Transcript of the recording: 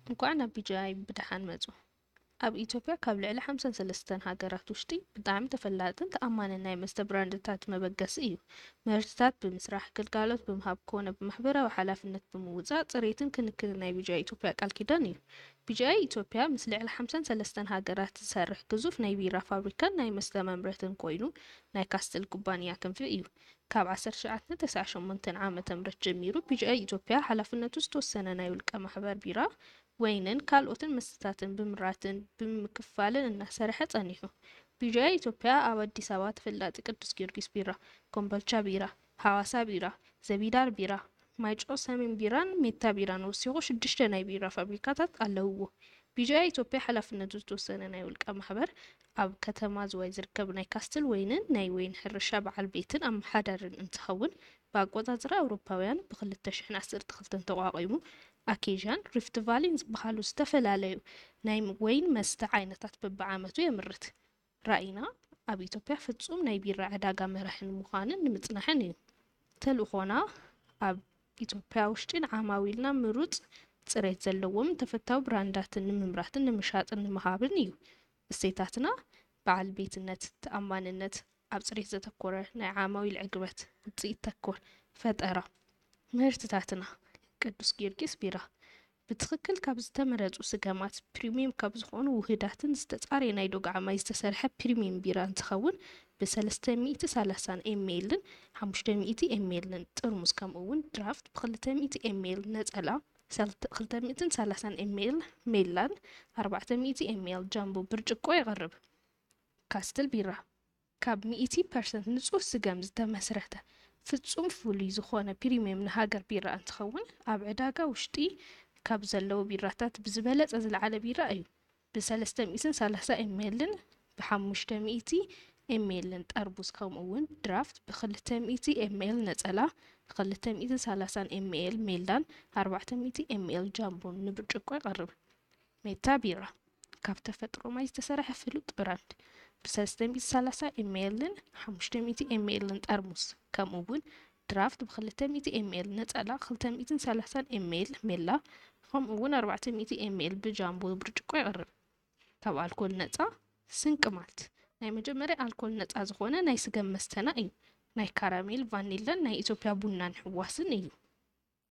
እንኳን ኣብ ቢጃይ ብድሓን መጹ ኣብ ኢትዮጵያ ካብ ልዕሊ 53 ሃገራት ውሽጢ ብጣዕሚ ተፈላጥን ተኣማንን ናይ መስተ ብራንድታት መበገሲ እዩ። ምህርትታት ብምስራሕ ግልጋሎት ብምሃብ ኮነ ብማሕበራዊ ሓላፍነት ብምውፃእ ፅሬትን ክንክንን ናይ ቢጃይ ኢትዮጵያ ቃል ኪዳን እዩ። ቢጃይ ኢትዮጵያ ምስ ልዕሊ 53 ሃገራት ዝሰርሕ ግዙፍ ናይ ቢራ ፋብሪካን ናይ መስተ መምረትን ኮይኑ ናይ ካስትል ኩባንያ ክንፊ እዩ። ካብ 1998 ዓ.ም ጀሚሩ ቢጃይ ኢትዮጵያ ሓላፍነቱ ዝተወሰነ ናይ ውልቀ ማሕበር ቢራ ወይንን ካልኦትን መስተታትን ብምራትን ብምክፋልን እናሰርሐ ጸኒሑ። ቢጃይ ኢትዮጵያ ኣብ አዲስ አበባ ተፈላጢ ቅዱስ ጊዮርጊስ ቢራ፣ ኮምቦልቻ ቢራ፣ ሐዋሳ ቢራ፣ ዘቢዳር ቢራ፣ ማይጨው ሰሜን ቢራን ሜታ ቢራን ወሲኹ 6 ናይ ቢራ ፋብሪካታት ኣለውዎ። ቢጃይ ኢትዮጵያ ሓላፍነቱ ዝተወሰነ ናይ ውልቀ ማሕበር ኣብ ከተማ ዝዋይ ዝርከብ ናይ ካስትል ወይንን ናይ ወይን ሕርሻ በዓል ቤትን ኣመሓዳርን እንትኸውን ብኣቆጻጽራ ኣውሮፓውያን ብ2012 ተቋቒሙ ኣኬዣን ሪፍት ቫሊን ዝበሃሉ ዝተፈላለዩ ናይ ወይን መስተ ዓይነታት በብዓመቱ የምርት። ራእይና ኣብ ኢትዮጵያ ፍጹም ናይ ቢራ ዕዳጋ መራሕን ምዃንን ንምጽናሕን እዩ። ተልእኾና ኣብ ኢትዮጵያ ውሽጢ ንዓማዊልና ምሩጽ ጽሬት ዘለዎም ተፈታዊ ብራንዳትን ንምምራትን ንምሻጥን ንምሃብን እዩ። እሴታትና በዓል ቤትነት፣ ተኣማንነት፣ ኣብ ጽሬት ዘተኮረ ናይ ዓማዊል ዕግበት፣ ውጽኢት ተኮር ፈጠራ። ምህርትታትና ቅዱስ ጊዮርጊስ ቢራ ብትክክል ካብ ዝተመረጹ ስገማት ፕሪሚየም ካብ ዝኾኑ ውህዳትን ዝተጻረየ ናይ ዶጋዓማይ ዝተሰርሐ ፕሪሚየም ቢራ እንትኸውን ብ330 ኤምኤልን 500 ኤምኤልን ጥርሙዝ ከምኡውን ድራፍት ብ200 ኤምኤል ነጸላ 230 ኤምኤል ሜላን 400 ኤምኤል ጃምቦ ብርጭቆ ይቐርብ። ካስትል ቢራ ካብ 100% ንጹህ ስገም ዝተመስረተ ፍጹም ፍሉይ ዝኾነ ፕሪሚየም ንሃገር ቢራ እንትኸውን ኣብ ዕዳጋ ውሽጢ ካብ ዘለዎ ቢራታት ብዝበለጸ ዝለዓለ ቢራ እዩ። ብ330 ኤምኤልን ብ500 ኤምኤልን ጠርሙዝ ከምኡውን ድራፍት ብ200 ኤምኤል ነጸላ 230 ኤምኤል ሜላን 400 ኤምኤል ጃምቦን ንብርጭቆ ይቐርብ። ሜታ ቢራ ካብ ተፈጥሮ ማይ ዝተሰርሐ ፍሉጥ ብራንድ ብ330 ኤምኤልን 500 ኤምኤልን ጠርሙዝ ከምኡውን ድራፍት ብ200 ኤምኤል ነጸላ 230 ኤምኤል ሜላ ከምኡውን 400 ኤምኤል ብጃምቦ ብርጭቆ ይቐርብ። ካብ ኣልኮል ነጻ ስንቅ ማልት ናይ መጀመርያ ኣልኮል ነጻ ዝኾነ ናይ ስገም መስተና እዩ። ናይ ካራሜል ቫኒላን ናይ ኢትዮጵያ ቡናን ሕዋስን እዩ።